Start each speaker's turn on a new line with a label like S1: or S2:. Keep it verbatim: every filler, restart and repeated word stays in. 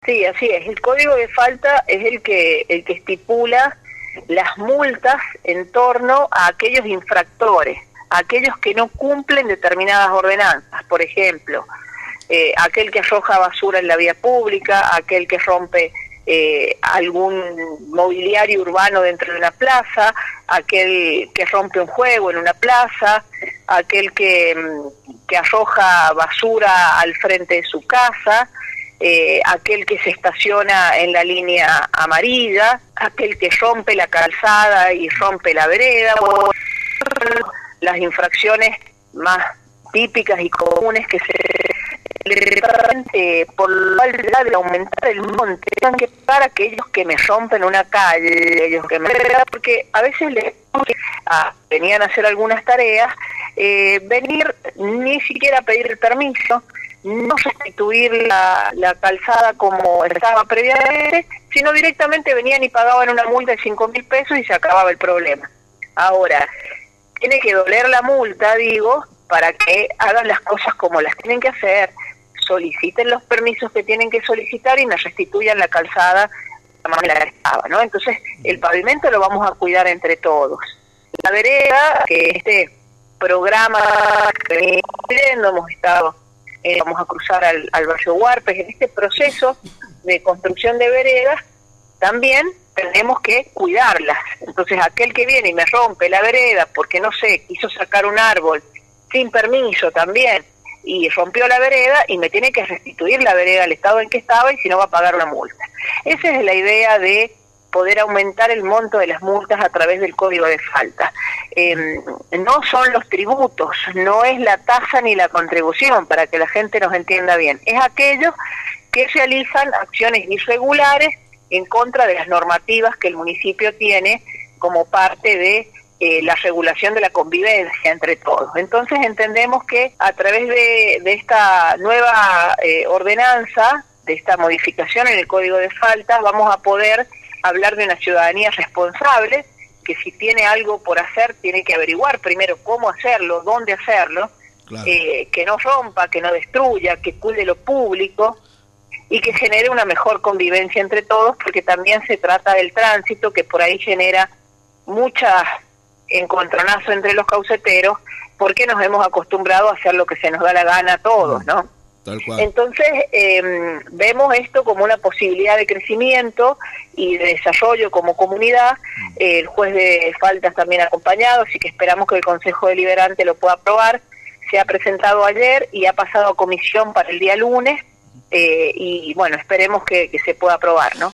S1: Sí, así es. El código de falta es el que el que estipula las multas en torno a aquellos infractores, a aquellos que no cumplen determinadas ordenanzas. Por ejemplo, eh, aquel que arroja basura en la vía pública, aquel que rompe eh, algún mobiliario urbano dentro de una plaza, aquel que rompe un juego en una plaza, aquel que, que arroja basura al frente de su casa, Eh, aquel que se estaciona en la línea amarilla, aquel que rompe la calzada y rompe la vereda, las infracciones más típicas y comunes que se eh, por lo cual de aumentar el monte, tengan que pagar aquellos que me rompen una calle, aquellos que me porque a veces les ah, venían a hacer algunas tareas, eh, venir ni siquiera a pedir el permiso, no sustituir la, la calzada como estaba previamente, sino directamente venían y pagaban una multa de cinco mil pesos y se acababa el problema. Ahora, tiene que doler la multa, digo, para que hagan las cosas como las tienen que hacer, soliciten los permisos que tienen que solicitar y me restituyan la calzada de la manera que estaba, ¿no? Entonces, el pavimento lo vamos a cuidar entre todos. La vereda, que este programa que venimos viendo, hemos estado Eh, vamos a cruzar al, al barrio Huarpes. En este proceso de construcción de veredas también tenemos que cuidarlas. Entonces aquel que viene y me rompe la vereda porque no sé, quiso sacar un árbol sin permiso también y rompió la vereda y me tiene que restituir la vereda al estado en que estaba y si no va a pagar una multa. Esa es la idea de poder aumentar el monto de las multas a través del código de falta. Eh, no son los tributos, no es la tasa ni la contribución, para que la gente nos entienda bien, es aquellos que realizan acciones irregulares en contra de las normativas que el municipio tiene como parte de eh, la regulación de la convivencia entre todos. Entonces entendemos que a través de, de esta nueva eh, ordenanza, de esta modificación en el código de falta, vamos a poder hablar de una ciudadanía responsable, que si tiene algo por hacer, tiene que averiguar primero cómo hacerlo, dónde hacerlo, claro. eh, que no rompa, que no destruya, que cuide lo público y que genere una mejor convivencia entre todos, porque también se trata del tránsito, que por ahí genera mucha encontronazo entre los cauceteros, porque nos hemos acostumbrado a hacer lo que se nos da la gana a todos, ¿no? Tal cual. Entonces, eh, vemos esto como una posibilidad de crecimiento y de desarrollo como comunidad. Eh, el juez de faltas también acompañado, así que esperamos que el Consejo Deliberante lo pueda aprobar. Se ha presentado ayer y ha pasado a comisión para el día lunes, eh, y bueno, esperemos que, que se pueda aprobar, ¿no?